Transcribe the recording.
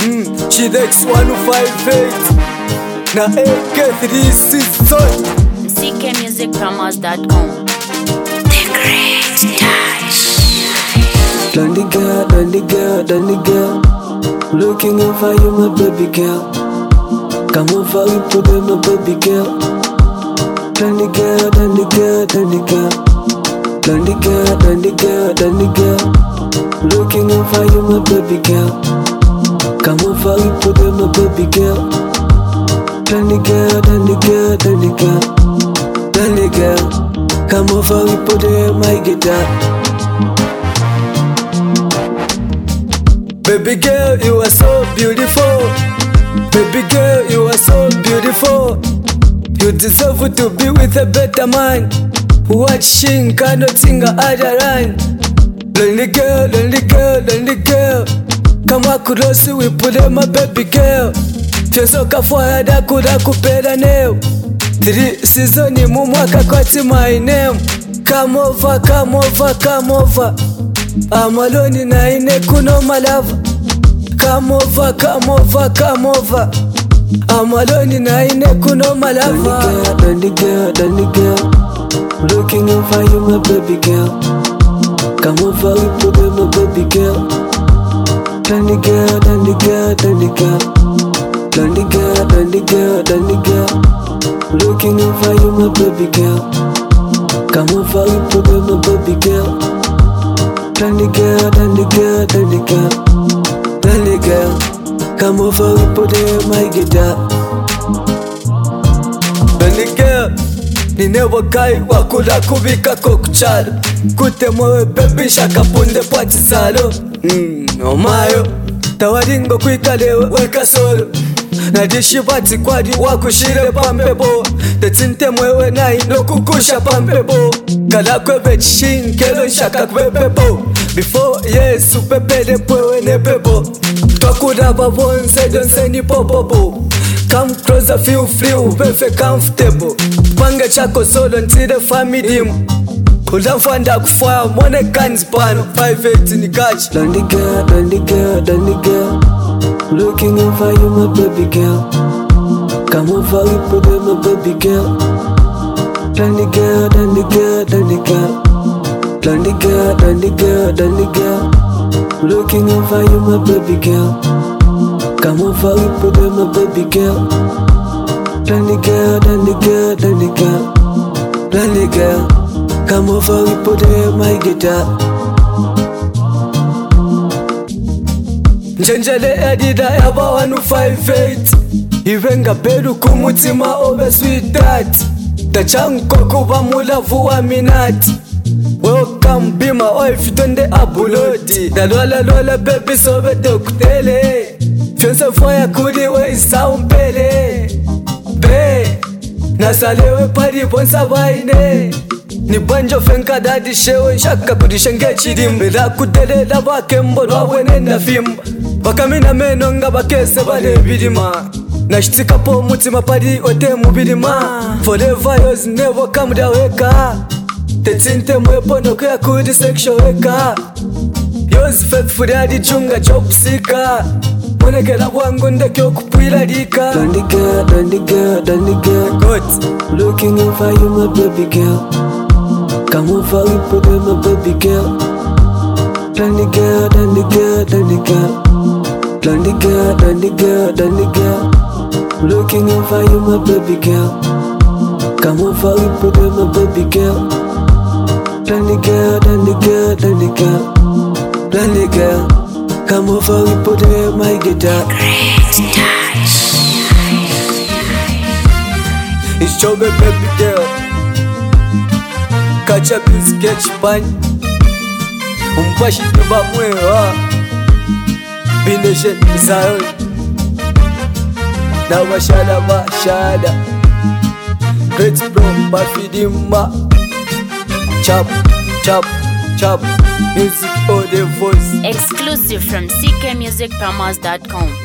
Chidex 158 na AK3 season. ckmusicpromos.com. The Great Touch. Dandy girl, looking over you, my baby girl. Come over, we put in my baby girl. Dandy girl, looking over you, my baby girl. Come over, we put in my baby girl. Dandy girl, come over, we put in my guitar. Baby girl, you are so beautiful. Baby girl, you are so beautiful. You deserve to be with a better man. Watching cannot sing other line. Lonely girl. Come across, we put in my baby girl. Pyeso kafwaya dakuda kupera neo. 3 season mu mwaka kwati my name. Come over. I'm alone na ine kuno malava. Come over. I'm alone na ine kuno malava. Dandy girl, looking over you, my baby girl. Come over, we put in my baby girl. Dandy girl, looking over you, my baby girl. Come over, we put in my baby girl. Dandy girl, come over, we put in my guitar. Dandy girl, ninevo kai wakula kubika kokuchalo. Kute mwewe baby shaka punde pati salo. Omayo, tawaringo kwikalewe weka solo. Nadishi bati kwadi wakushire pampebo. Tetinte mwewe na ino kukusha pampebo. Kala kwebe chishin kelo shaka kwebebo. Before yes upepede pwewe nepebo. Twakuda babonse donse ni popopo. Come closer, feel free, upefe comfortable. Pange chako solo ntire family mu. Udafanda kufaya mwone kanzi pano 58 ni kachi. Dandy girl, looking over you, my baby girl. Come over, we put in my baby girl. Dandy girl, looking over you, my baby girl. Come over, we put in my baby girl. Dandy girl, come over, we put in my guitar. Njenjele edida yaba 158. Ivenga bedu kumutima obe sweet that. Tachanko kuba mulavu wa minati. Welcome be my wife donde abulodi. Lola baby sobe dokutele. Fionse foya kudi we isaumpele. Be nasalewe pari bonsa baine. Ni banjo fenka dadi shewe shaka kudishenge chirimbe. La kudele la bakembo na wene na fimba. Bakamina meno nga bakese bale birima. Nashitika po mutima pari ote mubirima. Forever yours never come da weka. Tetinte mwepo no kuya kudi seksho weka. Yours faithful yadi chunga chopsika. Monekela wangu ndekyo kupwila dika. Dandy girl, God, looking over you, my baby girl. Come over, we put in my baby girl. Dandy girl, looking over you, my baby girl. Come over, we put in my baby girl. Dandy girl, come over, we put in my guitar. Great Touch. it's your baby girl. Catch up you sketch pan. Umpashi tuba mwewa. Bineshe misayo. Na bashada. Great bro bafidima. Chop. Music or the voice. Exclusive from ckmusicpromos.com.